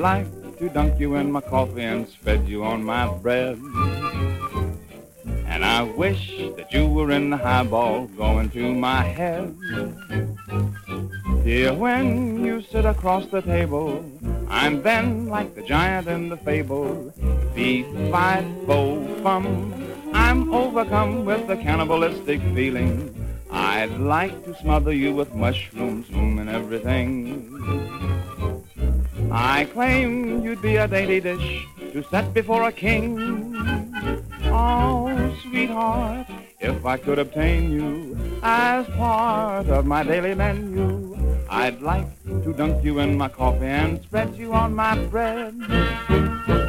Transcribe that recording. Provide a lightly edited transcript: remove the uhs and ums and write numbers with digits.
like to dunk you in my coffee and spread you on my bread. And I wish that you were in the highball going to my head. Dear, when you sit across the table, I'm then like the giant in the fable. Beef, fight, bow, fum. I'm overcome with the cannibalistic feeling. I'd like to smother you with mushrooms, and everything. I claim you'd be a dainty dish to set before a king. Oh, sweetheart, if I could obtain you as part of my daily menu, I'd like to dunk you in my coffee and spread you on my bread.